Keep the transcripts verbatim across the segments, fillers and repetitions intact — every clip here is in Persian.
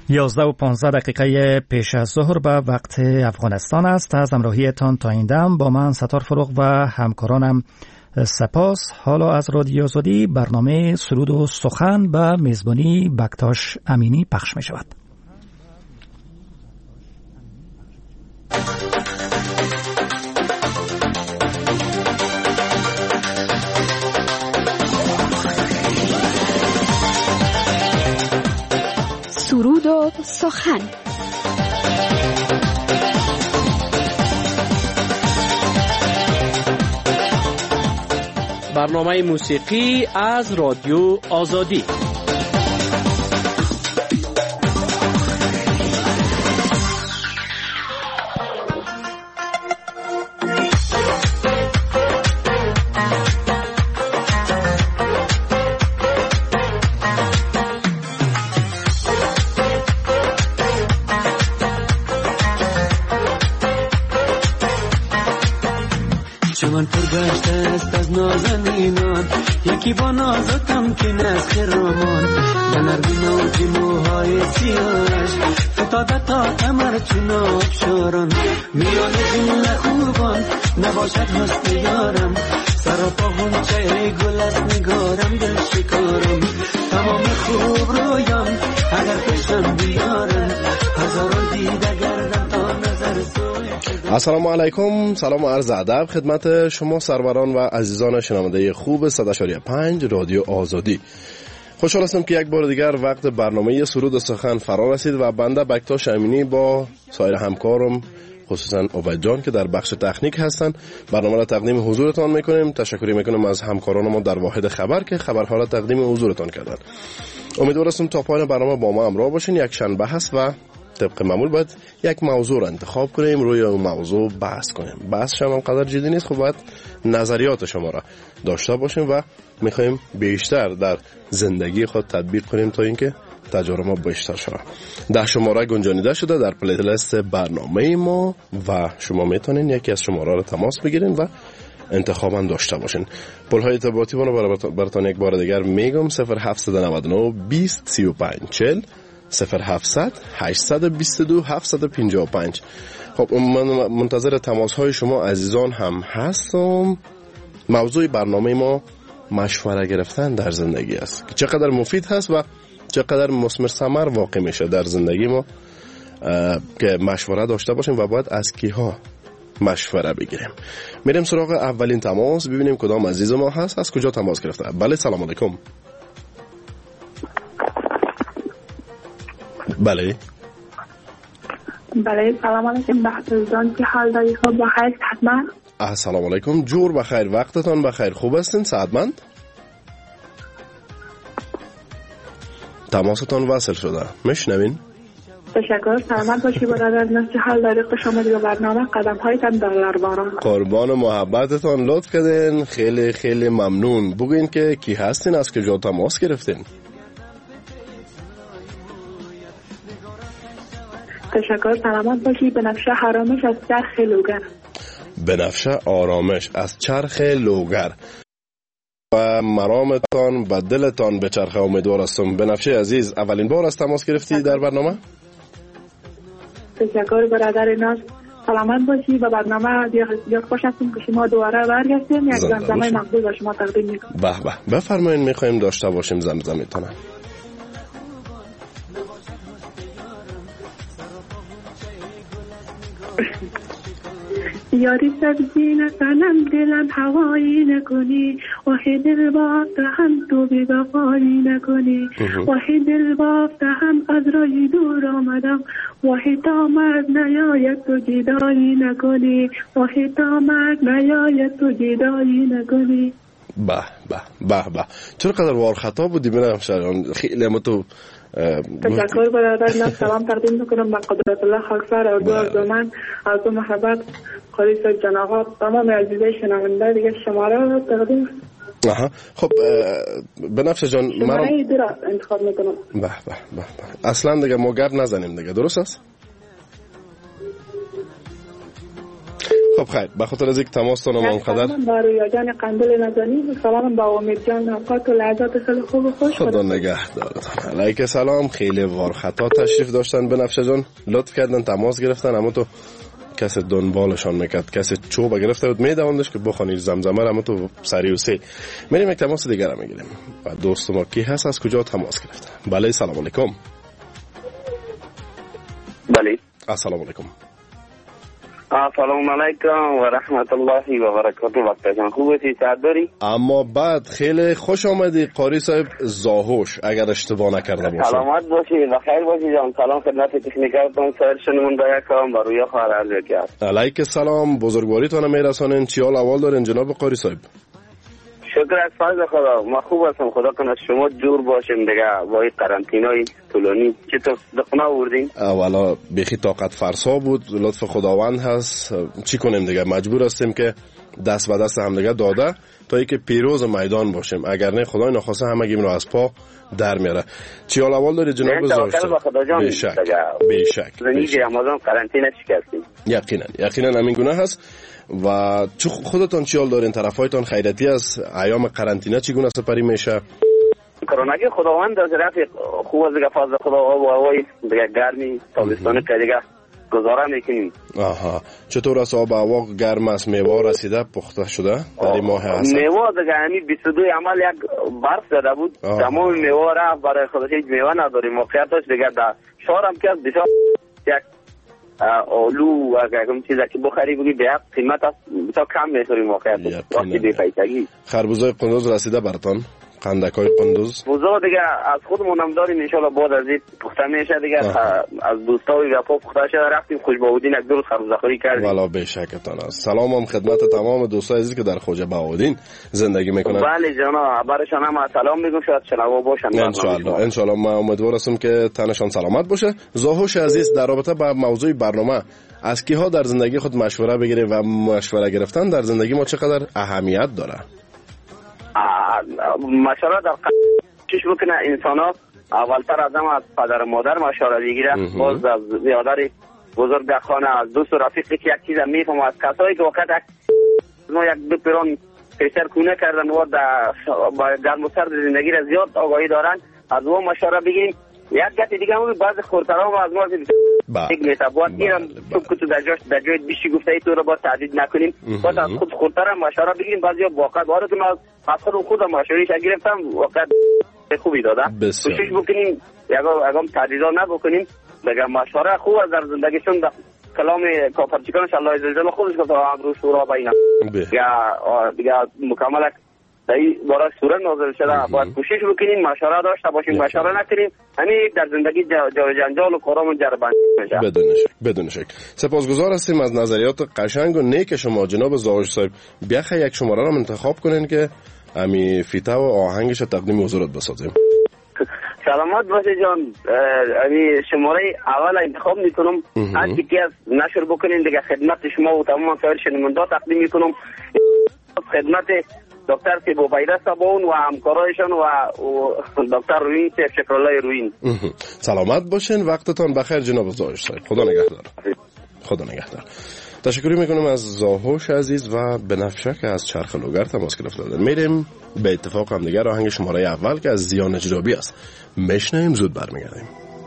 یازده و پانزده دقیقه پیش از ظهر به وقت افغانستان است. از همراهیتان تا این دم با من ستار فروغ و همکارانم سپاس. حالا از رادیو آزادی برنامه سرود و سخن به میزبانی بکتاش امینی پخش می شود. سرود و سخن. برنامه موسیقی از رادیو آزادی. چمن پر گشته است از نازنینان، یکی با نازتم که نسخ رامان، به نرمی نوزی موهای سیاهش فتاده تا کمر چون آبشاران، میان جمله خوبان نباشد حسن یارم، سراپا غنچه گل از نگارم دل شکارم، تمام خوب رویان اگر پیشم بیارم، هزاران دیده گردم تا نظر سوی. السلام علیکم، سلام و عرض ادب خدمت شما سروران و عزیزان شنونده خوب صد و پنج رادیو آزادی. خوشحال هستم که یک بار دیگر وقت برنامه سرود و سخن فرا رسید و بنده بکتاش امینی با سایر همکارم خصوصا عبید جان که در بخش تکنیک هستن برنامه را تقدیم حضورتان میکنیم. تشکر میکنم از همکاران ما در واحد خبر که خبرها را تقدیم حضورتان کردن. امیدوار هستم تا پایان برنامه با ما همراه باشین. یک شنبه هست و طبق معمول باید یک موضوع را انتخاب کنیم، روی اون موضوع بحث کنیم. بحث هم قدر جدی نیست، خب باید نظریات شما را داشته باشیم و میخوایم بیشتر در زندگی خود تطبیق کنیم تا اینکه تجربه ما بیشتر شود. ده شماره گنجانیده شده در پلیلیست برنامه ما و شما میتونین یکی از شماره را تماس بگیرین و انتخاب هم داشته باشین. پل‌های ارتباطی ما رو براتون یک بار دیگر میگم: صفر هفت نه نه بیست سی و پنج چهل، صفر هفتصد هشتصد و بیست و دو هفتصد و پنجاه و پنج. خب من منتظر تماس های شما عزیزان هم هستم. موضوع برنامه ما مشوره گرفتن در زندگی است که چقدر مفید هست و چقدر مثمر ثمر واقع میشه در زندگی ما که مشوره داشته باشیم و باید از کیها مشوره بگیریم. میریم سراغ اولین تماس، ببینیم کدام عزیز ما هست، از کجا تماس گرفته. بله سلام علیکم. بله بله سلام علیکم بختیار، چه حال داری؟ خب بخیر حتما. السلام علیکم، جور بخیر، وقتتان بخیر، خوب هستین؟ سعادتمند؟ تماستان وصل شده، میشنوین؟ تشکر، سلامت باشی برادر. چه حال داری؟ خوش آمدید به برنامه قدم هایتان در باران. قربان محبتتان، لطف کردین، خیلی خیلی ممنون. بگوین که کی هستین، از کجا تماس گرفتین؟ تشکر، سلامت باشی. بنفشه آرامش از چرخ لوگر. بنفشه آرامش از چرخ لوگر و مرامتان و دلتان به چرخ. امیدوار هستم. بنفشه عزیز، اولین بار از تماس گرفتی در برنامه؟ تشکر برادر ناز، سلامت باشی. و برنامه بسیار خوش هستیم که شما دوباره برگشتیم. یک زمزمه مقبول به شما تقدیم میکنم. به به، بفرمایید، میخوایم داشته باشیم زمزمتون. یاری سبزی نکنم دلم هوایی نکنی، وحی دل بافته هم تو بی وفایی نکنی، وحی دل بافته هم از رای دور آمدم، وحی تا مرگ نیاید تو جدایی نکنی، وحی تا مرگ نیاید تو جدایی نکنی. به به به به، چرا قدر وار خطا بودی منم شران، خیلی هم تو تشکر برادر. من سلام تقدیم میکنم به قدرت الله خاکسار و دو از من از دو محبت خالیص جناغات تمام عزیزای شنونده دیگه شماره رو تقدیم. آها خب بنفشه جان شماره دو را انتخاب میکنم. به به به، اصلا دیگه ما گپ نزنیم دیگه، درست است؟ خب خیر، به خاطر از اینکه تماستان ما اونقدر سلام با رویا جان قندل نازنین، سلام با امید جان اوقات و لحظات خیلی خوب و خوش. خدا نگهدارتان. علیک سلام. خیلی وار خطا تشریف داشتن بنفشه جان، لطف کردن تماس گرفتن، اما تو کسی دنبالشان میکرد، کسی چوب گرفته بود میدواندش که بخونید زمزمه، اما تو سری و سی میریم یک تماس دیگر هم میگیریم. و دوست ما کی هست، از کجا تماس گرفته؟ بله سلام علیکم. بله السلام علیکم. سلام علیکم و رحمت الله و برکاته. وقت جان خوب هستی؟ سعد داری؟ اما بعد خیلی خوش آمدی قاری صاحب زاهوش، اگر اشتباه نکرده باشم. سلامت باشی و خیر باشی جان. سلام خدمت تکنیکرتون، سایر شنونده کام و روی خواهر عرض کرد. علیک سلام، بزرگواریتان میرسانین. چی حال اول دارین جناب قاری صاحب؟ شکر از فضل خدا، ما خوب هستم. خدا کنه شما جور باشیم دیگه با این قرنطینای طولانی. چطور دخونه آوردین؟ اولا بیخی طاقت فرسا بود، لطف خداوند هست. چی کنیم دیگه، مجبور هستیم که دست به دست هم دیگه داده تا اینکه پیروز میدان باشیم، اگر نه خدای نخواسته همگیم رو از پا در میاره. چی حال احوال داری جناب زاهوش؟ بیشک بیشک زنیجی رمضان قرنطینه شکستیم. یقینا یقینا همین گونه هست. و چه خودتان چی حال دارین؟ طرفایتان خیرتی از ایام قرنطینه چی گونه سپری میشه؟ کرونگی خداوند از رفت خوب از دیگه فضل خدا آب و هوای دیگه گرمی تابستان که دیگه گزاره میکنیم. آها، چطور است آب و هوا گرم است؟ میوه رسیده پخته شده در این ماه هست؟ میوه دیگه همین بیست و دو عمل یک برف زده بود، تمام میوه رفت، برای خودش هیچ میوه نداریم. موقعیتش دیگه در شهر هم که بسیار یک آلو اگر هم چیزی که بخری بگی به یک قیمت است بسیار کم میخوریم موقعیت وقتی بی پیسگی. خربوزای قندوز رسیده براتان؟ قندکای قندوز بوزا دیگه از خودمون هم داریم، انشالله بعد از این پخته میشه دیگه. از دوستای وفا پخته شده رفتیم خوش بهودین یک دور خربوزه خوری کردیم. والا به شکتان است. سلام هم خدمت تمام دوستای عزیز که در خوجه بهودین زندگی میکنن. بله جناب، برشان هم سلام میگم، شاید شنوا باشن ان شاء الله. ان شاء الله ما امیدوار هستم که تنشان سلامت باشه. زاهوش عزیز، در رابطه با موضوع برنامه از کیها در زندگی خود مشوره بگیریم و مشوره گرفتن در زندگی ما چقدر اهمیت داره؟ مشوره در چش بکنه انسان ها اولتر از همه از پدر مادر مشوره بگیره، باز از زیادر بزرگ خانه، از دوست و رفیقی که یک چیز میفهم، از کسایی که وقت ما یک دو پیران پیشتر کونه کردن و در گرم و سرد زندگی را زیاد آگاهی دارن، از او مشوره بگیریم. یک گتی دیگه همون بعض خورترها و از ما یک میته باید اینم تو که تو در جاش در جایت بیشی گفته ای تو رو باید تعدید نکنیم، باید از خود خورتر هم مشوره بگیریم. بعضی ها واقعا باردون از خودم خودم مشورهش گرفتم، واقعا خوبی داده. کوشش بکنیم اگم تعدیدها نبکنیم دیگه. مشوره خوب از در زندگیشون در کلام کافرچکانش الله عزوجل خودش گفته امروز شورا بینم دیگه مکمل دایی بارا سوره نازل شده. باید کوشش بکنیم مشوره داشته باشیم، مشوره نکنیم همین در زندگی جای جنجال و کارامون جربند میشه. بدون شک بدون شک. سپاسگزار هستیم از نظریات قشنگ و نیک شما جناب زاهوش صاحب. بیاخه یک شماره رو انتخاب کنین که امی فیته و آهنگش تقدیم حضورت بسازیم. سلامت باشه جان. امی شماره اول انتخاب میکنم، هر کی از نشر بکنین دیگه خدمت شما و تمام سایر شنونده تقدیم میکنم. خدمت دکتر سیبو بایده سبون و همکارایشان و دکتر روین سیف شکرالله روین. سلامت باشین، وقتتان بخیر جناب زاهوش صاحب. خدا نگهدار. خدا نگهدار. تشکر میکنم از زاهوش عزیز و بنفشه که از چرخ لوگر تماس گرفته. میریم به اتفاق هم دیگر آهنگ شماره اول که از زیان اجرابی است میشنیم، زود برمیگردیم.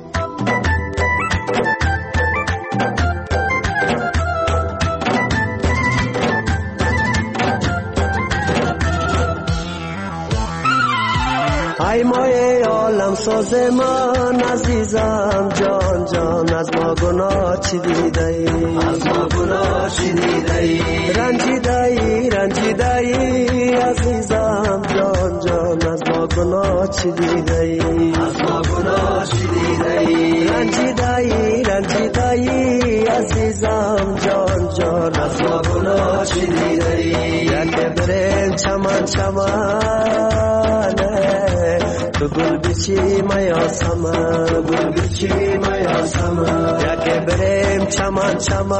ای مایه عالم ساز من عزیزم جان جان، از ما گناه چی دیده ای؟ از ما گناه چی دیده ای؟ رنجیده ای رنجیده ای عزیزم جان جان، از ما گناه چی دیده ای؟ از ما گناه چی دیده ای؟ رنجیده ای رنجیده ای عزیزم جان جان، از ما گناه چی دیده ای؟ یک برین چمن چمن تو گل بچی میا سمن، گل بچی میا سمن، یکی بریم چمن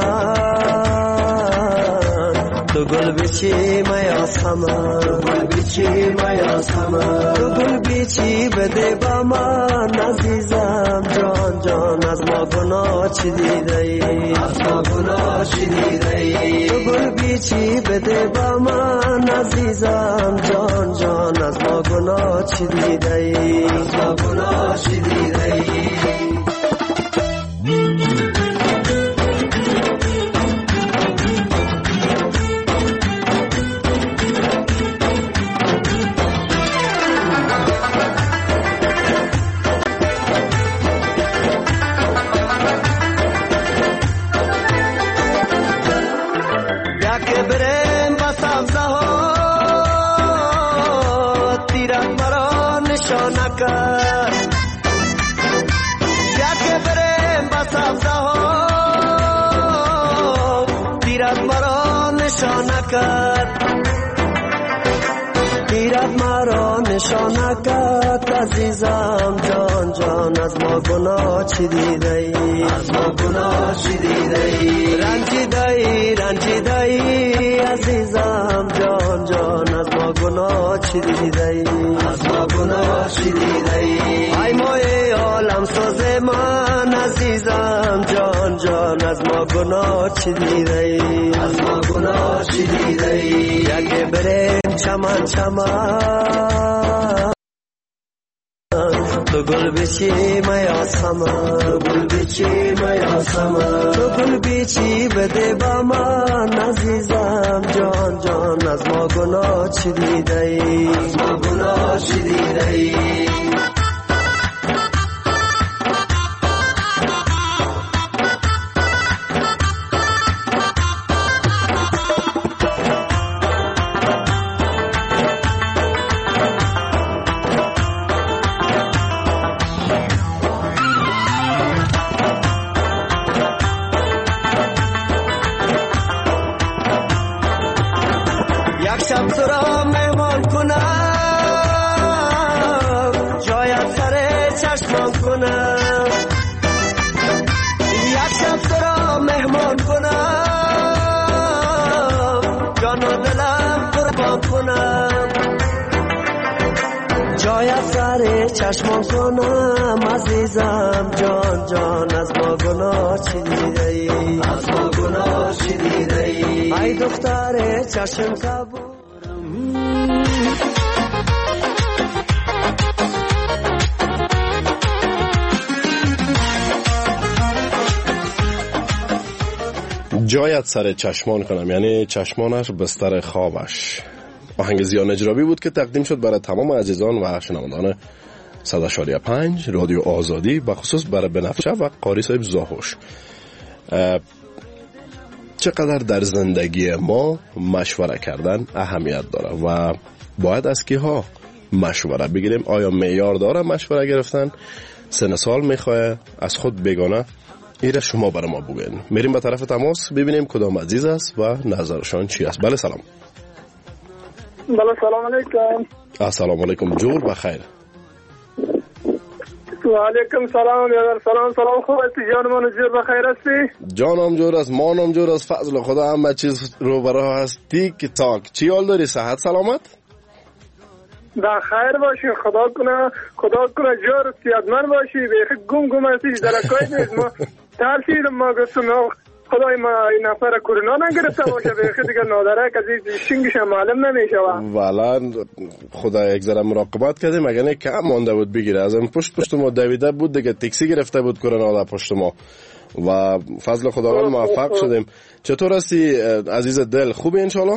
چمن تو گل بچی میا سمن، گل بچی میا سمن، تو گل بیچی بده با من عزیزم جان جان از ما گناه چی دیده ای از ما گناه چی دیده ای تو گل بیچی بده با من عزیزم جان جان از ما گناه چی دیده ای از ما گناه چی دیده ای تیرت مرا نشانکت عزیزم جان جان از ما گناه چی دیده ای از ما گناه چی دیده ای رنجیده ای رنجیده ای عزیزم جان جان از ما گناه چی دیده ای از ما گناه چی دیده ای ای مای عالم ساز من عزیزم جان جان از ما گناه چی دیده ای از ما گناه چی دیده ای یکی بریم چمن چمن تو گل بیچی میا سما گل بیچی میا سما تو گل بیچی بده با من عزیزم جان جان از ما گناه چی دیده ای از ما گناه چی دیده ای چشمان کنم عزیزم جان جان از ما گناه چی دیده ای از ما گناه چی دیده ای ای دختر چشم کبورم جایت سر چشمان کنم یعنی چشمانش بستر خوابش. آهنگ زیان اجرابی بود که تقدیم شد برای تمام عزیزان و شنوندان صد و شش و پنج رادیو آزادی، بخصوص برای بنفشه و قاری صاحب زاهوش. چقدر در زندگی ما مشوره کردن اهمیت داره و باید از کی ها مشوره بگیریم؟ آیا معیار داره مشوره گرفتن؟ سن سال میخواه؟ از خود بگانه؟ ایره شما برای ما بگین. میریم به طرف تماس ببینیم کدام عزیز است و نظرشان چی است. بله سلام. بله سلام علیکم. السلام علیکم جور بخیر. و علیکم سلام یادر سلام سلام خوب هستی جان من جور بخیر هستی؟ جانم جور است مانم جور است فضل خدا همه چیز رو برای هستی که تاک. چی حال داری؟ صحت سلامت؟ بخیر باشی خدا کنه خدا کنه جور صحتمند باشی بیخی گم گم هستی درکای نیست ما ترسیدم ما گفتم خدای ما این نفر کرونا نگرفته باشه بیخی دیگه نادره کسی شنگش معلوم نمیشه. والا خدا یک ذره مراقبت کردیم مگه نه کم مانده بود بگیره از این پشت پشت ما دویده بود دیگه تاکسی گرفته بود کرونا در پشت ما و فضل خداوند موفق شدیم. چطور هستی عزیز دل؟ خوبی انشالله؟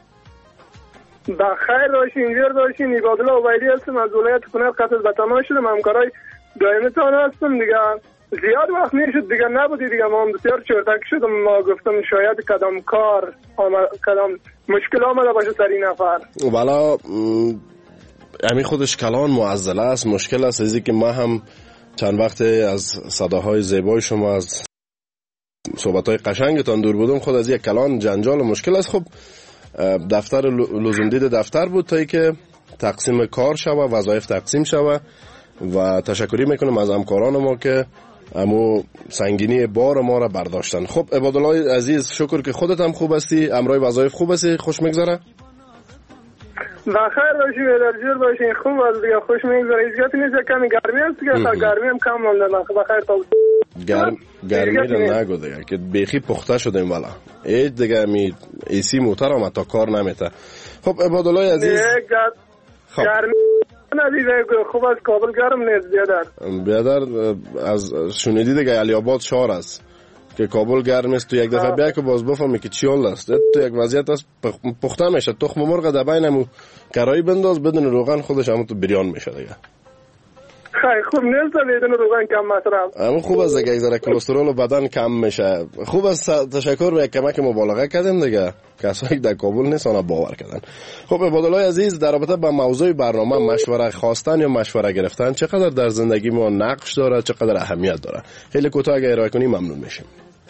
بخیر باشین اینجور باشین. عبادالله عبیدی هستم از ولایت کنر قصد به تمام شدم همکارای دائمتان هستم دیگه زیاد وقت میشد دیگه نبودی دیگه ما بسیار چرتک شدم ما گفتم شاید کدام کار کدام مشکل آمده باشه سر این نفر. والا همین خودش کلان معضله است مشکل است ازی که ما هم چند وقت از صداهای زیبای شما از صحبتهای قشنگتان دور بودم خود از یک کلان جنجال و مشکل است. خب دفتر لزوم دید دفتر بود تا ای که تقسیم کار شوه وظایف تقسیم شوه و تشکری میکنم از همکاران ما که امو سنگینی بار ما را برداشتن. خب عبادالله عزیز شکر که خودت هم خوب هستی امرای وظایف خوب هستی خوش میگذره؟ بخیر باشی در جور باشین خوب از دیگه خوش میگذره ایزگاتی نیست کمی گرمی هست دیگه گرمی هم کم مونده بخیر تا گرم گرمی رو نگو دیگه که بیخی پخته شدیم والا ایج دیگه می ایسی موتر آمد تا کار نمیته. خب عبادالله عزیز خب گرمی ندیده خوب از کابل گرم نیست بیادر بیادر از شنیدی دیگه علی آباد شهر است که کابل گرم است. تو یک دفعه بیا که باز بفهمی که چی حال است. تو یک وضعیت است پخته میشه تخم مرغ در بینمو کرایی بنداز بدون روغن خودش همون تو بریان میشه دیگه. خیلی خوب نیست بدون روغن کم مصرف. همون خوب است دیگه یک ذره کلسترول و بدن کم میشه. خوب است تشکر به یک کمک مبالغه کردیم دیگه. کسایی در کابل نیستن باور کردن. خب عبادالله عزیز در رابطه با موضوع برنامه مشوره خواستن یا مشوره گرفتن چقدر در زندگی ما نقش داره چقدر اهمیت داره؟ خیلی کوتاه اگه ارائه کنی ممنون میشیم.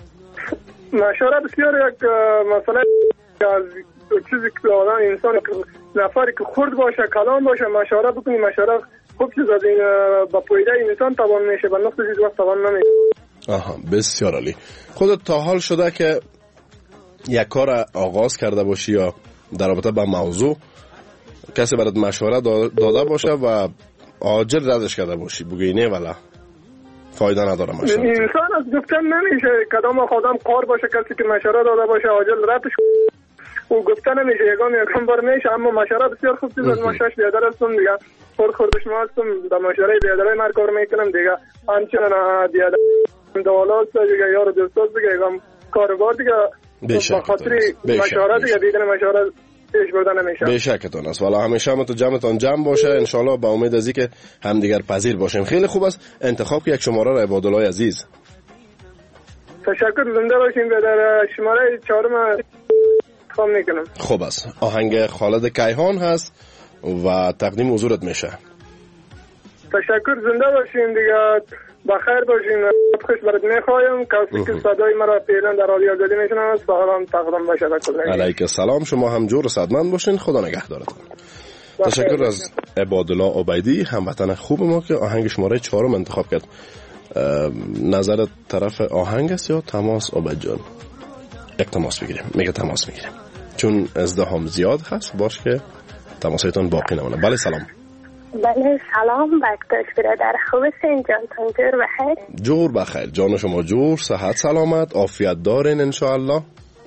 مشوره بسیار یک مثلا از چیزی که آدم انسان نفری که خرد باشه کلام باشه مشوره بکنی مشوره خوب چیز از این با پویده انسان توان میشه با نقطه چیز وقت توان نمیشه. آها بسیار عالی. خودت تا حال شده که یک کار آغاز کرده باشی یا در رابطه با موضوع کسی برات مشوره داده باشه و عاجل ردش کرده باشی بگی نه والا فایده نداره مشوره؟ انسان از گفتن نمیشه کدام خودم کار باشه کسی که مشوره داده باشه عاجل ردش او گفتن نمیشه یگان یکم بار میشه اما مشوره بسیار خوب چیز از ما شش بیادر هستم دیگه خود خود شما هستم در مشوره بیادره من کار میکنم دیگه همچنان بیادر دوالات دیگه یار دوستات دیگه یکم کاربار دیگه با خاطر مشوره دیگه دیدن مشوره پیش بردن نمیشه. بیشکتون است والا همیشه هم تو جمعتون جمع باشه انشالله با امید از اینکه همدیگر پذیر باشیم. خیلی خوب است انتخاب که یک شماره را عبادالله عزیز. تشکر زنده باشین در شماره چهارم انتخاب میکنم. خوب است آهنگ خالد کیهان هست و تقدیم حضورت میشه. تشکر زنده باشین دیگه بخیر باشین خوش برات میخوایم کسی که صدای مرا پیلن در رادیو آزادی میشنوه سلام تقدیم باشه کلا. علیک السلام شما هم جور صدمند باشین خدا نگهدارتون. تشکر از عبادالله عبیدی هموطن خوب ما که آهنگ شماره چهارم انتخاب کرد. نظر طرف آهنگ است یا تماس عبید جان؟ یک تماس بگیریم. میگه تماس میگیریم چون ازدحام زیاد هست باش که تماسایتون باقی نمونه. بله سلام. بله سلام وقتش برادر خوب هستین جانتان جور بخیر؟ جور بخیر جان شما جور صحت سلامت عافیت دارین انشاءالله.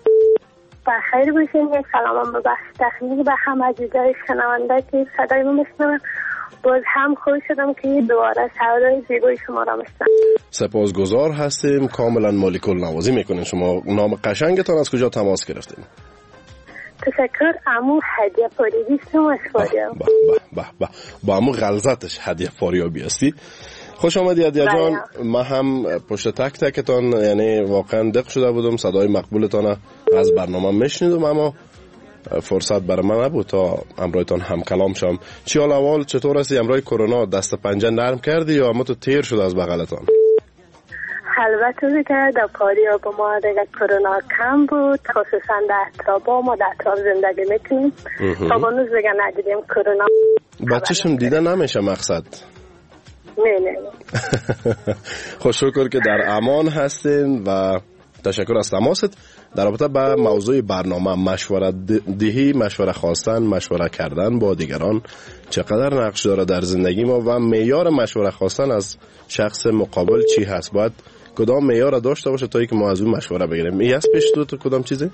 بخیر باشین. یک سلام به بخش تخنیک به هم عزیزای شنونده که صدای ما میشنون باز هم خوش شدم که دوباره صدای زیبای شما را میشنم. سپاسگزار هستیم کاملا مالیک النوازی میکنین. شما نام قشنگتان از کجا تماس گرفتین؟ تشکر عمو هدیه فاریابی هستم از فاریاب. با با با با عمو غلظتش هدیه فاریابی هستی. خوش آمدی هدیه جان. ما هم پشت تک تکتان یعنی واقعا دق شده بودم صدای مقبولتان از برنامه میشنیدم اما فرصت برای من نبود تا امرویتان هم کلام شم. چی حال اول چطور هستی؟ امروی کرونا دست پنجه نرم کردی یا اما تو تیر شد از بغلتان؟ البته دیگه در پاریا با ما دیگه کرونا کم بود خصوصا در اطراف ما در اطراف زندگی میکنیم تا بانوز دیگه ندیدیم کرونا. بچه‌شم دیده نمیشه مقصد. نه نه خوش شکر که در امان هستین و تشکر از تماست. در رابطه با موضوع برنامه مشوره دهی مشوره خواستن مشوره کردن با دیگران چقدر نقش داره در زندگی ما و معیار مشوره خواستن از شخص مقابل چی هست؟ باید کدام معیار داشته باشه تا اینکه ما از اون مشوره بگیریم؟ این هست پیش تو کدام چیزی؟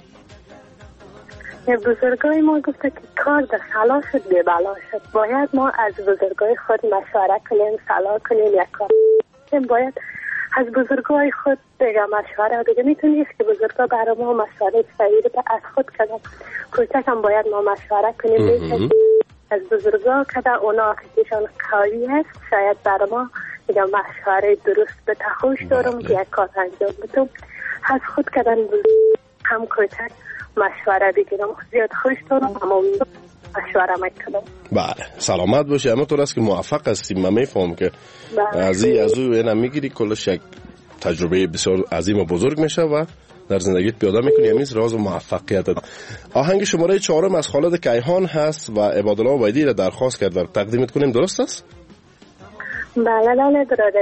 بزرگای ما گفته که کار در صلاح شد بی بلا شد. باید ما از بزرگای خود مشوره کنیم صلاح کنیم یک کار باید از بزرگای خود دیگه مشوره دیگه میتونید که بزرگا برای ما مشوره صحیح به از خود کنن کوچک هم باید ما مشوره کنیم از بزرگا که اونا اخیشان قوی هست شاید برای ما دیگه مشوره درست به تخوش دارم که یک کار انجام بدم از خود کردن هم کوچک مشوره بگیرم زیاد خوش دارم اما مشوره میکنم. بله سلامت باشی. اما تو راست که موفق هستیم من میفهم که از این از او اینم میگیری کلش یک تجربه بسیار عظیم و بزرگ میشه و در زندگیت پیاده میکنی. همیز راز و موفقیت. آهنگ شماره چهارم از خالد کیهان هست و عبادالله عبیدی را درخواست کرد تقدیمت کنیم درست است؟ بله بله برادر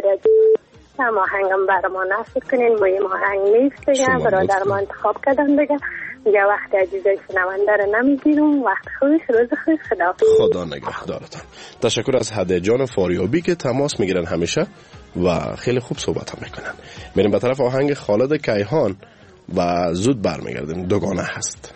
هم آهنگم برای ما نصب کنین مهم آهنگ نیست دیگه برادر ما انتخاب کردن دیگه دیگه وقت عزیزای شنونده رو نمیگیرم. وقت خوش، روز خوش، خدا خدا نگهدارتان. تشکر از هده جان فاریابی که تماس میگیرن همیشه و خیلی خوب صحبت هم میکنن. میریم به طرف آهنگ خالد کیهان و زود برمیگردیم. دوگانه هست.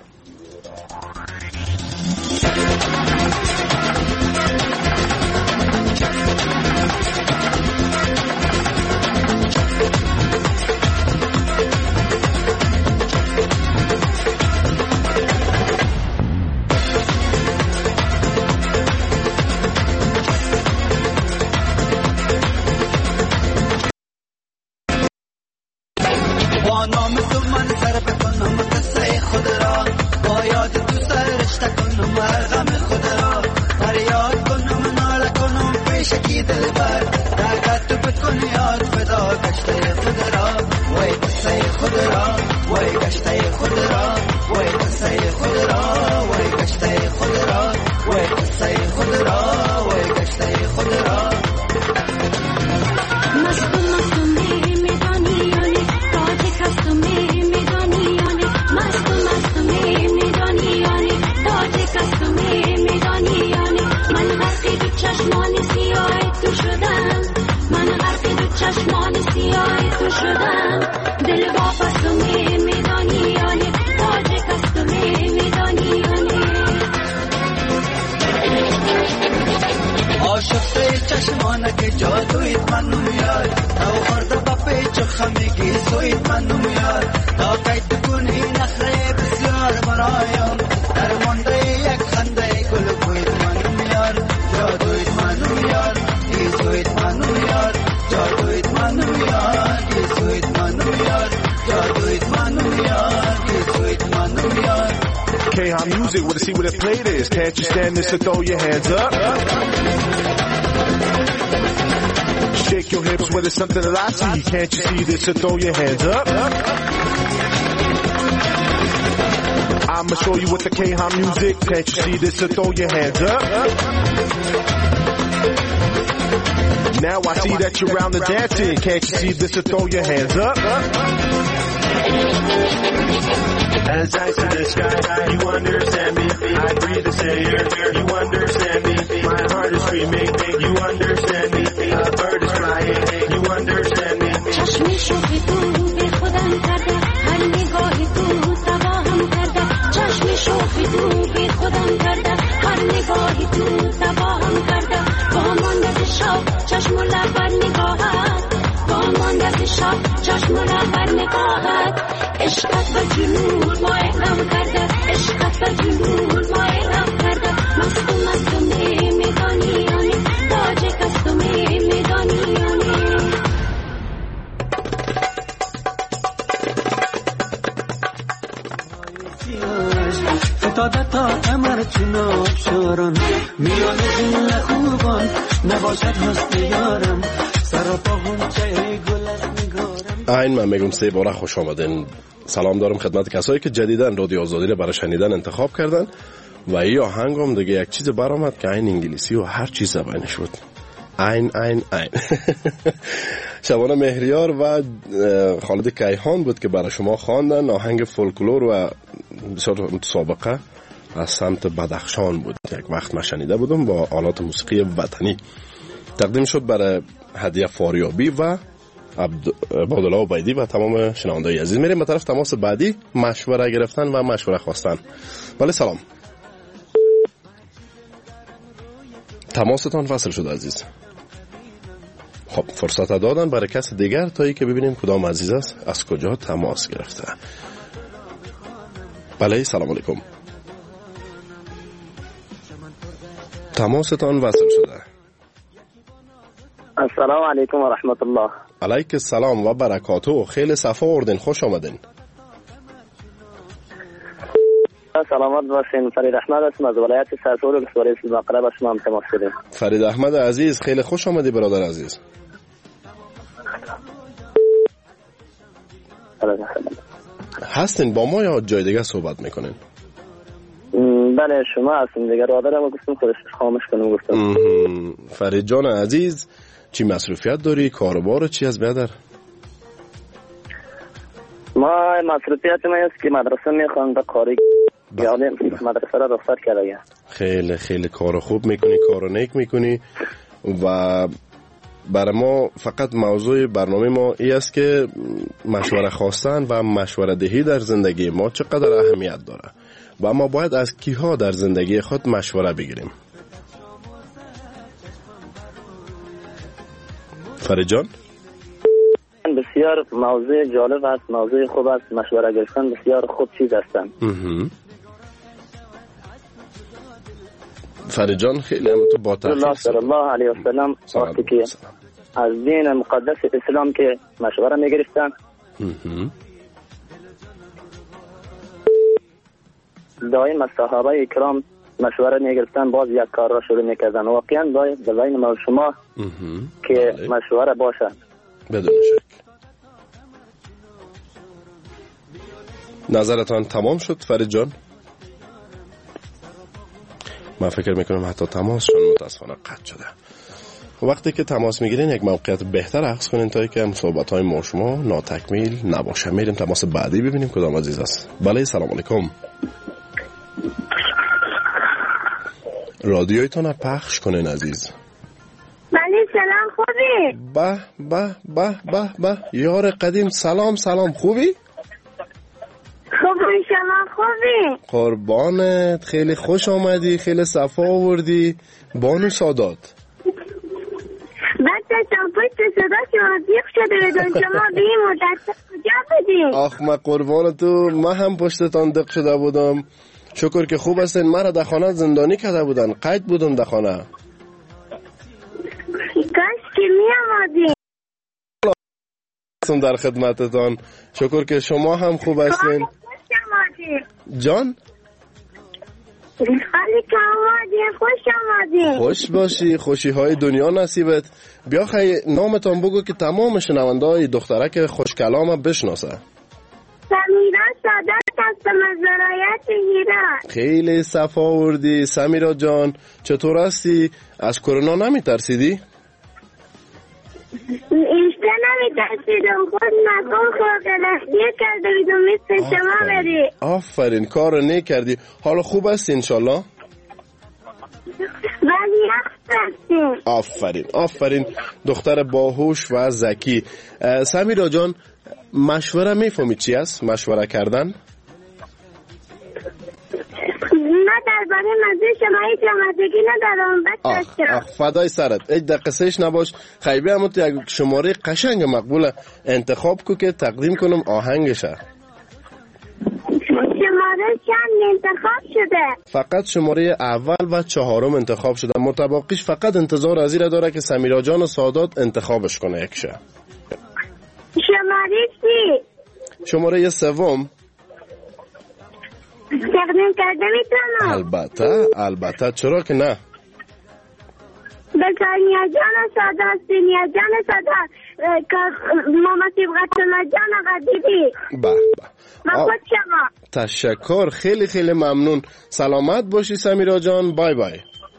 Music, wanna see what the plate is. Can't you stand this, so throw your hands up. Shake your hips when it's something that I see. Can't you see this, so throw your hands up. I'ma show you what the K-Hom music. Can't you see this, so throw your hands up. Now I see that you're around the dancing. Can't you see this, so throw your hands up. As I see the sky, you understand me. I breathe the air, you understand me. My heart is screaming, you understand me. A bird is flying, you understand me. چشمی شوخی تو به خودم کرده، هر نگاهی تو تباهم کرده. چشمی شوخی تو به خودم کرده، هر نگاهی تو تباهم کرده. با من دست شب چشم و لب بر نگاهت، با من دست شب چشم و لب بر نگاهت. عشقت و جنون ما اعلام کرده، عشقت و جنون ما اعلام کرده. مستو مستو می میدانی یعنی تاجک است و می میدانی یعنی. فتاده تا امر چناب شاران میان زین خوبان نباشد هست یارم سراپا غنچه گل از نگارم. این من میگم سه باره خوش آمدین. سلام دارم خدمت کسایی که جدیدن رادیو آزادی رو برای شنیدن انتخاب کردن و این آهنگ هم دیگه یک چیز برآمد که این انگلیسی و هر چیز زبانی شد. این این این شبانه مهریار و خالد کیهان بود که برای شما خواندن. آهنگ فولکلور و بسیار متسابقه از سمت بدخشان بود. یک وقت من شنیده بودم با آلات موسیقی وطنی. تقدیم شد برای هدیه فاریابی و عبدالله عبیدی و تمام شنوندگان عزیز. میریم به طرف تماس بعدی، مشوره گرفتن و مشوره خواستن. ولی سلام، تماستان فصل شد عزیز. خب فرصت دادن برای کس دیگر تا ای که ببینیم کدام عزیز است از کجا تماس گرفته. بله سلام علیکم، تماستان وصل شده. السلام علیکم و رحمت الله. علیک السلام و برکاته. خیلی صفا آوردین، خوش آمدین. سلامت باشین. فرید احمد هستم از ولایت سرپور ولسوالی سیلمقره. با شما هم تماس شدیم. فرید احمد عزیز خیلی خوش آمدی برادر عزیز. هستین با ما یا جای دیگه صحبت میکنین؟ بله شما هستین دیگه. رادارم گفتم خودش خاموش کنم گفتم. فرید جان عزیز چی مصروفیت داری؟ کاروبار چی از بیادر؟ ما ماه مصروفیت من است که مدرسه میخوانم قاری یعنی مدرسه را رخصت کرده. خیلی خیلی کار خوب میکنی، کار نیک میکنی و برای ما فقط موضوع برنامه ما ای است که مشوره خواستن و مشوره دهی در زندگی ما چقدر اهمیت داره و ما باید از کیها در زندگی خود مشوره بگیریم. فرید جان بسیار موضوع جالب است، موضوع خوب است، مشوره گرفتن بسیار خوب چیز هستند. فرید جان خیلی هم تو با تحقیق الله صلی الله علیه و سلم وقتی که از دین مقدس اسلام که مشوره میگرفتن دائم از صحابه کرام مشوره میگرفتن، باز یک کار را شروع میکردن. واقعا باید به بین ما شما که مشوره باشه. بدون شک. نظرتان تمام شد فرید جان؟ من فکر میکنم حتی تماسشون متاسفانه قطع شده. وقتی که تماس میگیرین یک موقعیت بهتر عکس کنین تا که هم صحبت های ما شما ناتکمیل نباشه. میریم تماس بعدی ببینیم کدام عزیز است. بله سلام علیکم. رادیویتون پخش کنین عزیز. بله سلام خوبی؟ به به به به به یار قدیم سلام سلام خوبی؟ خوبی شما خوبی؟ قربانت خیلی خوش آمدی، خیلی صفا آوردی. بانو سادات بعد تا پشت صدا شما بیخ شده بدون شما به این مدت کجا بودی؟ آخ من قربان تو، من هم پشتتان دق شده بودم. شکر که خوب هستین. مرا در خانه زندانی کرده بودن، قید بودم در خانه. کاش که می آمدی. در خدمتتان. شکر که شما هم خوب هستین. جان خالی که آمدی، خوش آمدی. خوش باشی، خوشی های دنیا نصیبت. بیا خیلی نامتان بگو که تمام شنونده های دخترک خوش کلام بشناسه. سمیرا سادات هستم از ولایت هرات. خیلی صفا آوردی سمیرا جان. چطور هستی؟ از کرونا نمی ترسیدی؟ ایشته نمی ترسیدم، خود مکان خود لحظیه کرده بیدون مثل شما بری. آفرین کار نیک کردی. حالا خوب هستی انشالله؟ ولی هستیم. آفرین آفرین دختر باهوش و ذکی. سمیرا جان مشوره میفهمی چی است؟ مشوره کردن؟ نه درباره موضوع شما هیچ آمدگی ندارم. آخ آخ فدای سرت. ایک دقیقه سهش نباش. خیلی همون تو یک شماره قشنگ مقبوله انتخاب کو که تقدیم کنم آهنگشه. شماره چند انتخاب شده؟ فقط شماره اول و چهارم انتخاب شده. متباقیش فقط انتظار از این داره که سمیرا جان و سادات انتخابش کنه یکشه. شماره چی؟ شماره سوم. تقدیم کرده میتونم؟ البته البته چرا که نه. به سانیا جان سادات، سینیا جان سادات، ماما سیبغت جان قدیدی. به به و خود شما. تشکر خیلی خیلی ممنون. سلامت باشی سمیرا جان. بای بای.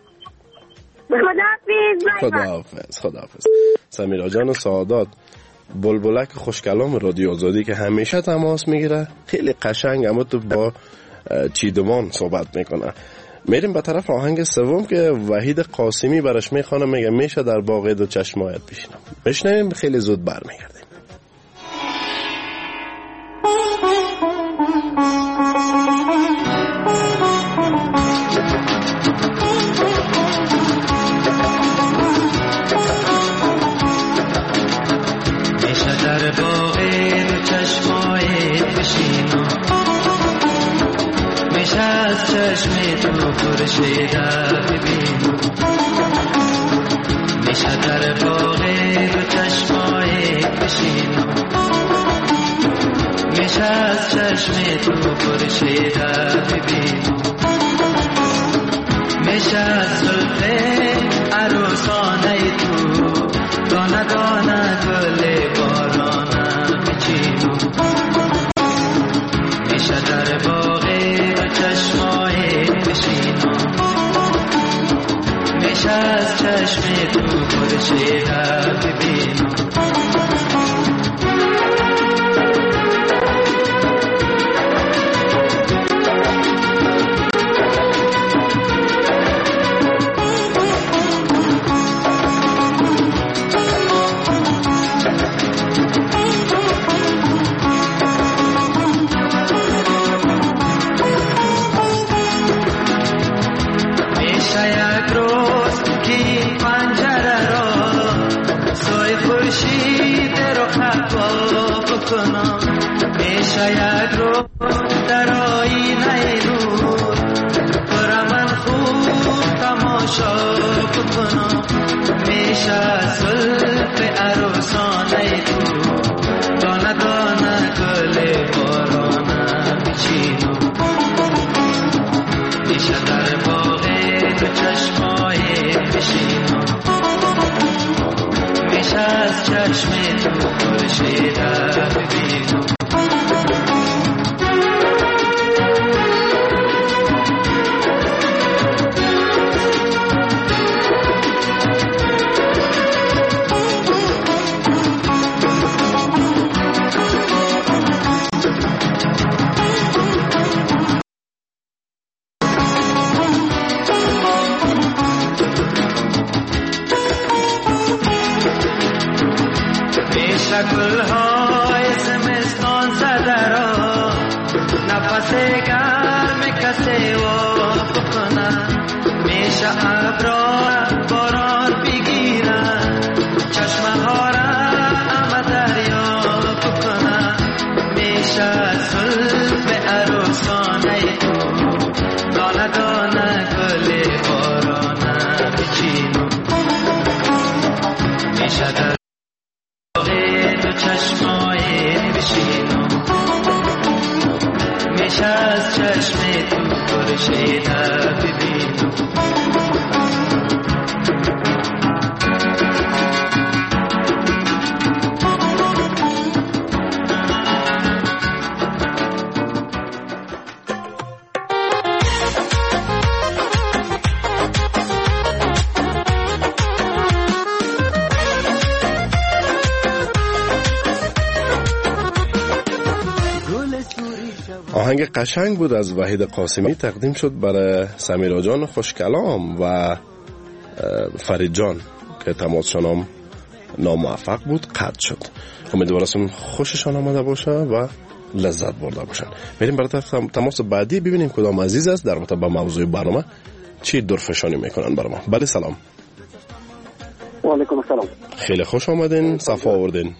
خداحافظ. بای بای. خداحافظ خداحافظ. سمیرا جان سادات بلبلک خوشکلام رادیو آزادی که همیشه تماس میگیره. خیلی قشنگ اما تو با چیدمان صحبت میکنه. میریم به طرف آهنگ سوم که وحید قاسمی براش میخوانه. میگه میشه در باغ دو چشمایت بشینم. بشنویم خیلی زود برمیگردیم. میشه در باغ دو چشمایت بشینم، میشه از چشم تو خورشید ببینم، میشه در باغ دو چشمایت بشینم، میشه از چشم تو خورشید ببینم، میشه از زلف عروسانه تو دانه دانه گل بارانه بچینم، میشه در باغ دو چشمایت بشینم، میشه از چشم تو خورشید ببینم. وا بکنم میشه یک رو در آینه نور برا من خوب تماشا بکنم میشه زلف عروسانه تو دانه دانه گل بارانه بچینم میشه در باغ تو چشمای بشینم میشه از چشم تو خورشیده ببینم گل‌های زمستان زده را نفس گرم کسی وا بکنن میشه ابرا باران بگیرن چشمه ها را همه دریا بکنن میشه زلف عروسانه تو دانه دانه گل بارانه بچینم میشه در چشمای بشینم میشه از چشم تو خورشیده ببینم آهنگ قشنگ بود از وحید قاسمی، تقدیم شد برای سمیرا جان خوشکلام و فرید جان که تماسشان هم ناموفق بود، قطع شد. امیدوارم خوششان آمده باشه و لذت برده باشن. بریم برای تماس بعدی ببینیم کدام عزیز است در رابطه با موضوع برنامه چی درفشانی میکنن برای ما. بله سلام. و علیکم السلام. خیلی خوش آمدین، صفا آوردین.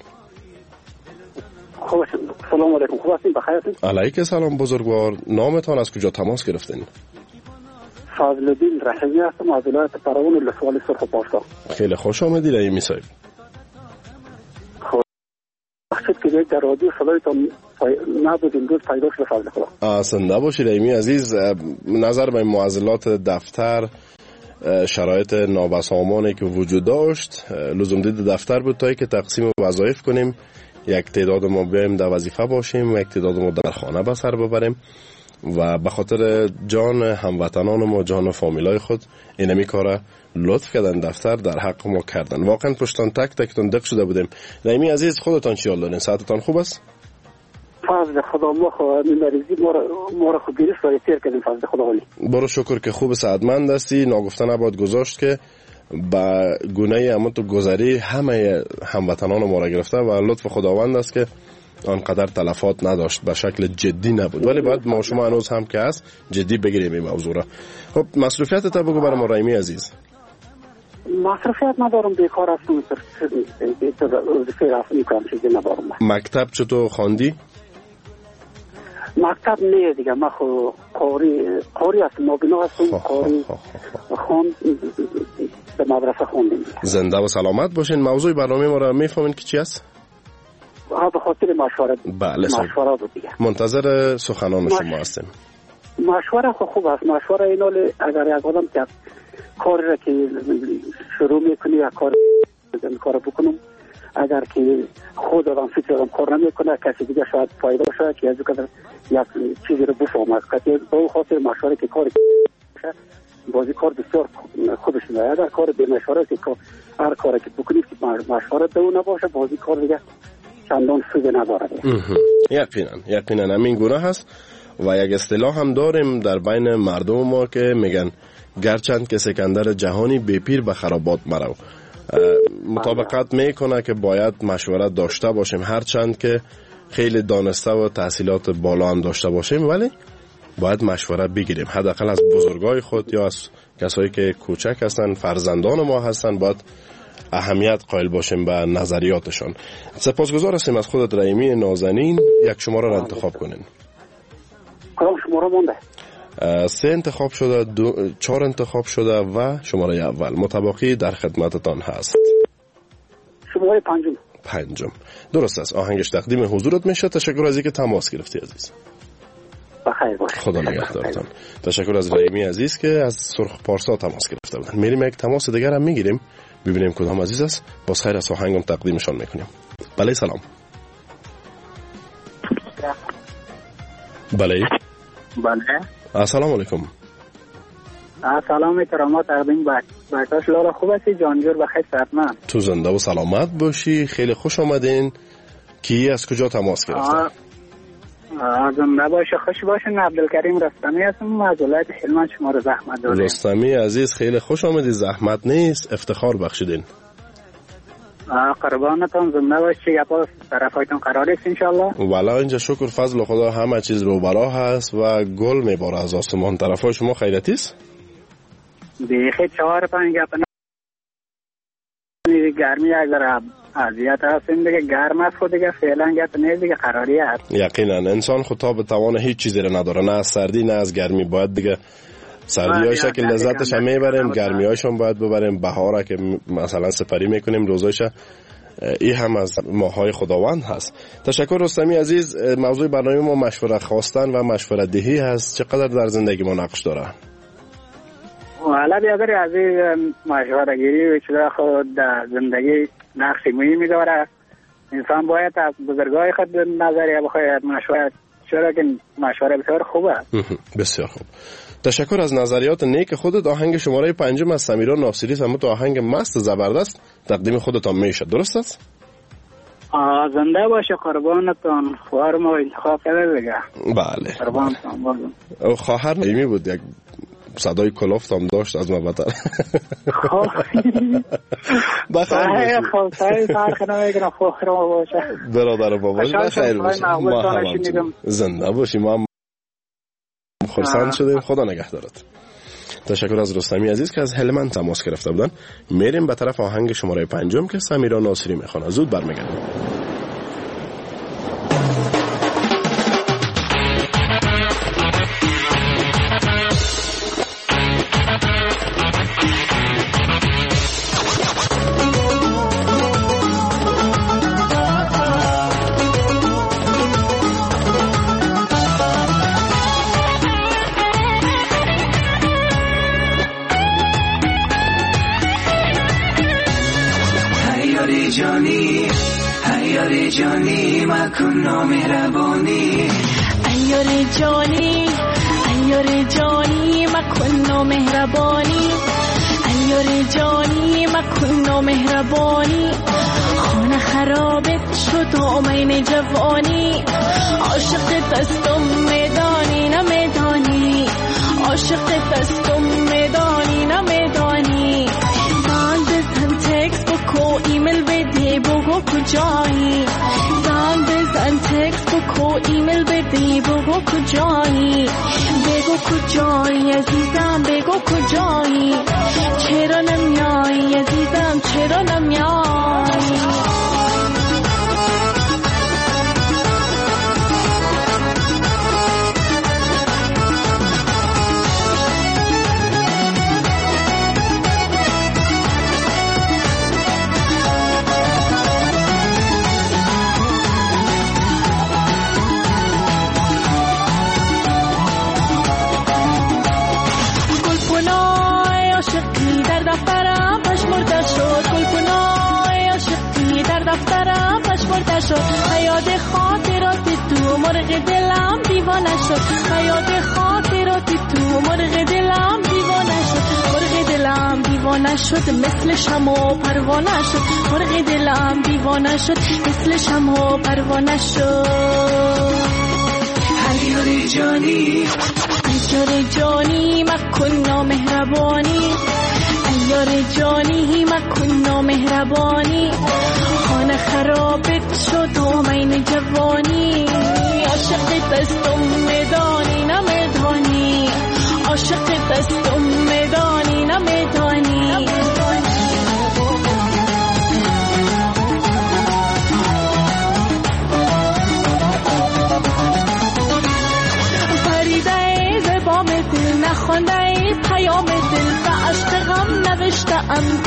خوش سلام علیکم، خوب هستین؟ بخیر هستین؟ علیکم سلام بزرگوار. نامتان از کجا تماس گرفتین؟ فضل الدین رحیمی هستم از ولایت فراون ولسوالی سرخ پاستا. خیلی خوش آمدید ایمی صاحب. خوب بخشید که یک در رادیو صدایتان نبود این روز پیدا شده فضل خدا. اصلا نباشید ایمی عزیز. نظر به معضلات دفتر، شرایط نابسامانی که وجود داشت، لزوم دید دفتر بود تا که تقسیم وظایف کنیم، یک تعداد ما بیایم در وظیفه باشیم و یک تعداد ما در خانه به سر ببریم و به خاطر جان هموطنان ما، جان فامیلای خود اینمی کار لطف کردن دفتر در حق ما کردن. واقعا پشتان تک تکتون دق شده بودیم. نایمی عزیز خودتان چی حال دارین؟ صحتتان خوب است؟ فضل خدا الله خو مریضی ما را ما را خوب گرفت و تیر کردیم. فضل خدا ولی برو شکر که خوب صحتمند هستی. ناگفته نباید گذاشت که با گونه اما تو گذری همه هموطنان ما را گرفته و لطف خداوند است که آنقدر تلفات نداشت، به شکل جدی نبود، ولی باید ما شما هنوز هم که هست جدی بگیریم این موضوع را. خب مصروفیت تا بگو برای ما رایمی عزیز. مصروفیت ندارم، بیکار هستم، وظیفه رسمی کنم، چیزی ندارم. مکتب چطور خواندی؟ مکتب نه دیگه، من خو قاری قاری هستم، مابینا هستم، قاری خواند به مدرسه خوندیم. زنده و سلامت باشین. موضوع برنامه ما را میفهمین که چی است؟ ها به خاطر مشورت. بله مشوره بود دیگه. منتظر سخنان مش... شما هستیم. مشوره خو خوب است. مشوره اینال اگر یک آدم که کاری را که شروع میکنی یا کار کار بکنم، اگر که خود آدم فکر آدم کار نمیکنه، کسی دیگه شاید فایده شاید که از اون یک چیزی رو بفهمه. که به خاطر مشوره که کاری بازی کار بسیار خوبش میاد. اگر کار به مشوره که هر کاری که بکنید که مشوره به اون نباشه، بازی کار دیگه چندان سود نداره. یقینا یقینا همین گونه هست و یک اصطلاح هم داریم در بین مردم ما که میگن گرچند که سکندر جهانی بی پیر به خرابات مرو. مطابقت میکنه که باید مشورت داشته باشیم، هرچند که خیلی دانسته و تحصیلات بالا هم داشته باشیم، ولی باید مشورت بگیریم. حداقل از بزرگای خود یا از کسایی که کوچک هستن، فرزندان ما هستن، باید اهمیت قائل باشیم به نظریاتشان. سپاسگزار هستیم از خودت رحیمی نازنین. یک شماره را انتخاب کنین. کدام شماره مونده؟ سه انتخاب شده، دو، چهار انتخاب شده و شماره اول متباقی در خدمتتان هست. شماره پنجم. پنجم درست است. آهنگش تقدیم حضورت میشه. تشکر از اینکه تماس گرفتی عزیز. بخیر باش. خدا نگهدارتان. تشکر از رحیمی عزیز که از سرخ پارسا تماس گرفته بودن. میریم یک تماس دیگر هم میگیریم ببینیم کدام عزیز است. باز خیر از آهنگم تقدیمشان میکنیم. بله سلام. بله بله السلام علیکم. سلام کرامات تقدیم برداشت لارا. خوب هستی جانجور؟ بخیر صحتمند. تو زنده و سلامت باشی. خیلی خوش آمدین. کی از کجا تماس گرفتن؟ زنده باشه خوش باشین. عبدالکریم رستمی هستم از ولایت هلمند. شما رو زحمت دادیم. رستمی عزیز خیلی خوش آمدی. زحمت نیست، افتخار بخشیدین. قربانتون. زنده باشی. گپا طرفایتون قرار است ان شاء الله. والا اینجا شکر فضل خدا همه چیز روبرا هست و گل میباره از آسمان. طرفای شما خیرتی است؟ دیگه چهار پنج گپ نه. گرمی اگر اذیت هستیم دیگه گرم است خود دیگه فعلا گپ نه دیگه قراری است. یقینا انسان خود تا به توان هیچ چیزی را نداره، نه از سردی نه از گرمی. باید دیگه سردی‌هاش که لذتش هم میبریم، گرمی‌هاش هم باید ببریم. بهارا که مثلا سپری میکنیم روزایش، این هم از ماهای خداوند هست. تشکر رستمی عزیز. موضوع برنامه ما مشوره خواستن و مشوره دهی هست. چقدر در زندگی ما نقش داره؟ حالا بیادر عزیز مشوره گیری و چرا خود در زندگی نقش مهمی داره. انسان باید از بزرگای خود نظریه بخواید مشوره، چرا که مشوره بسیار خوبه. بسیار خوب. تشکر از نظریات نیک خودت. آهنگ شماره پنجم از سمیرا ناصری است. اما تو آهنگ مست زبردست تقدیم خودتان میشه. درست است؟ زنده باشه. قربانتون. خواهر ما انتخاب کرده دیگه. بله. قربانتون بازم. خواهر نیمی بود. یک صدای کلافت هم داشت از ما بطر. بخیر باشی. خب سعی فرق نمیکنه. خواهر ما باشه. برادر باباش بخیر باشی. زنده باشی. ما هم خرسند شدیم. خدا نگهدارت. تشکر از رستمی عزیز که از هلمند تماس گرفته بودن. میریم به طرف آهنگ شماره پنجم که سمیرا ناصری میخونه. زود برمیگردیم. جانی مکن نامهربانی ایار جانی ایار جانی مکن نامهربانی ایار جانی مکن نامهربانی خانه خرابت شد آمین جوانی عاشق دستم میدانی نمیدانی عاشق دستم میدانی نمیدانی زنگ بزن تکس بکو ایمیل بدی بگو کجایی زنگ بزن تکس بکو ایمیل بدی بگو کجایی بگو کجایی عزیزم بگو کجایی چرا نمیایی عزیزم چرا نمیایی حیات خاطرات تو مرغ دلم دیوانه شد حیات خاطرات تو مرغ دلم دیوانه شد مرغ دلم دیوانه شد مثل شمع پروانه شد مرغ دلم دیوانه شد مثل شمع پروانه شد ایار جانی ایار جانی مکن نامهربانی ایار جانی مکن نامهربانی خانه خرابت شد آمین جوانی عاشق دستم میدانی نمیدانی عاشق دستم میدانی نمیدانی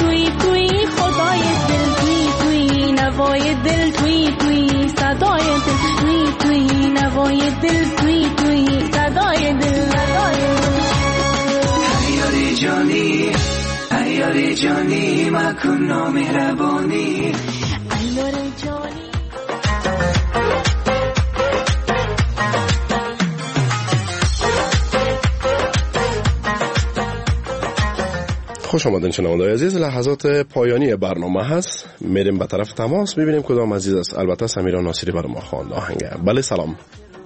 توی توی خدای دل توی توی نوای دل توی توی صدای دل توی توی نوای دل توی توی صدای دل ایاری جانی ایاری جانی مکن نامهربانی ایاری جانی. خوش آمدین شنونده‌های عزیز. لحظات پایانی برنامه هست، میریم به طرف تماس ببینیم کدام عزیز است. البته سمیرا ناصری برای ما خواند آهنگ. بله سلام.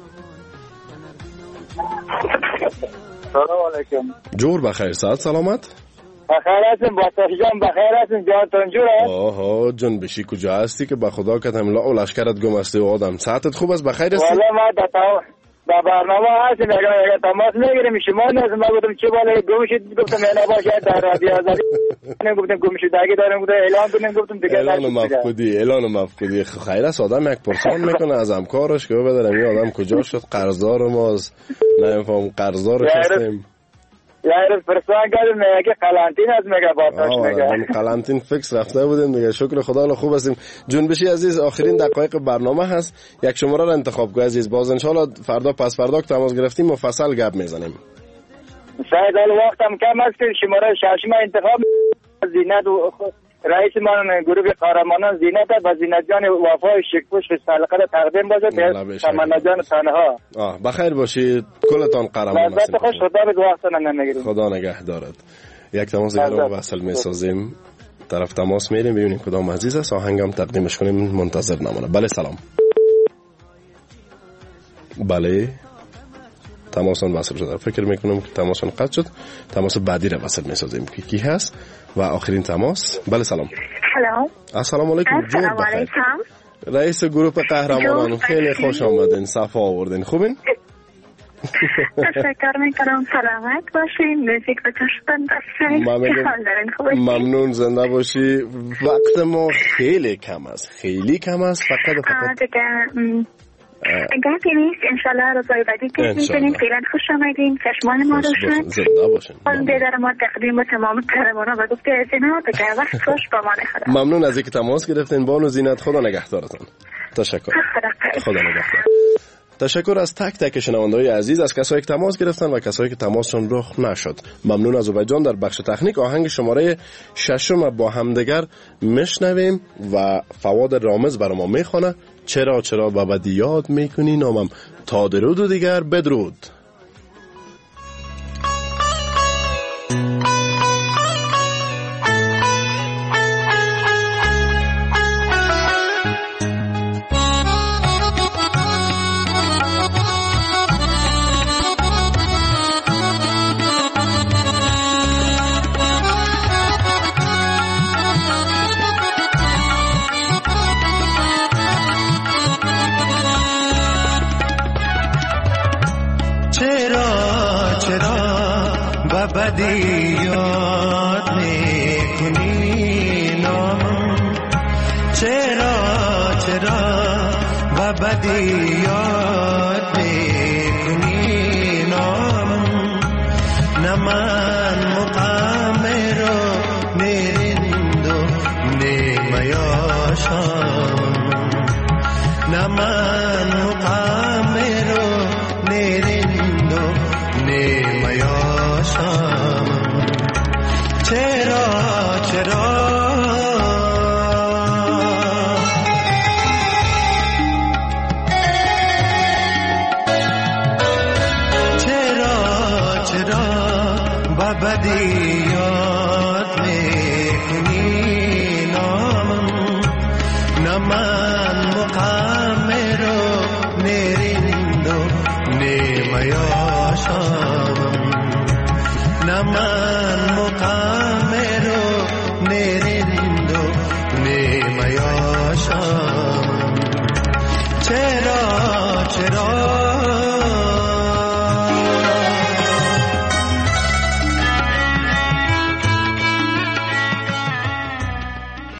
سلام علیکم. جور بخیر، ساعت سلامت. بخیر هستیم باتاش جان، بخیر هستیم جانتون جوره. آها جان بشی کجا هستی که به خدا کتم لا و لشکرت گم استی و آدم ساعتت خوب است بخیر هستی؟ والله ما دتا با برنامه هستیم اگر اگر تماس میگیریم شما نه ما گفتم چه بالا گم شد گفتم نه باشه در رادیو آزادی نه گفتم گم شد اگه دارم گفتم اعلان کنیم گفتم دیگه اعلان مفقودی اعلان مفقودی خیر است آدم یک پرسان میکنه از همکارش که بدارم این آدم کجا شد قرضدار ماست نمیفهم قرضدارش هستیم یارو پرسان کردم میگه قلانتین از میگه باتاش میگه قلانتین فکس رفته بودیم دیگه. شکر خدا الله خوب هستیم. جنبشی عزیز آخرین دقایق برنامه هست، یک شماره را انتخاب کن عزیز. باز ان شاء الله فردا پس فردا که تماس گرفتیم مفصل گپ میزنیم. شاید حال وقتم کم است که شماره ششم انتخاب زینت و رئیس من گروه قهرمانان زینت و زینت جان وفای شکوش سالقه تقدیم باشه به تمنا جان تنها. آه بخیر باشید کلتان قهرمان هستید. خوش خدا به وقت نمیگیریم. خدا نگه دارد. یک تماس دیگه رو وصل میسازیم. طرف تماس میریم ببینیم کدام عزیز است آهنگم تقدیمش کنیم منتظر نمونه. بله سلام. بله تماسون وصل شده. فکر میکنم که تماسون قطع شد. تماس بعدی را وصل میسازیم که کی هست و آخرین تماس. بله سلام. سلام. السلام علیکم. السلام علیکم. رئیس گروه قهرمانان خیلی خوش آمدین، صفا آوردین. خوبین؟ تشکر میکنم. سلامت باشین. موزیک بچشتن باشین. ممنون زنده باشی. وقت ما خیلی کم است، خیلی کم است. فقط فقط گپی نیست. انشالله روزای بعدی که میکنیم. فعلا خوش آمدین. چشمان ما روشن. زنده باشین. حال بیدر ما تقدیم با تمام قهرمانان و گفته زینت دیگه وقت خوش با ما نخدا. ممنون از اینکه تماس گرفتین. بانو زینت خدا نگهدارتون. تشکر. خدا نگهدار. تشکر از تک تک شنونده‌های عزیز، از کسایی که تماس گرفتن و کسایی که تماسشون رخ نشد. ممنون از عبیدجان. در بخش تکنیک آهنگ شماره ششم با همدیگر میشنویم و فواد رامز برای ما میخونه. چرا چرا و بدی یاد میکنی نامم. تا درود و دیگر بدرود. بدی یاد میکنی نام. چرا چرا و بدی یاد میکنی نام. نه من مقام رو میرند و نیمیاشم. نه من مقام رو میرند و نیمیاشم. چرا چرا چرا چرا با بدی یاد میکنی نامم. نه من مقام رو نیرند و نیمیاشم. نه من مقام رو نیرند و نیمیاشم. چرا چرا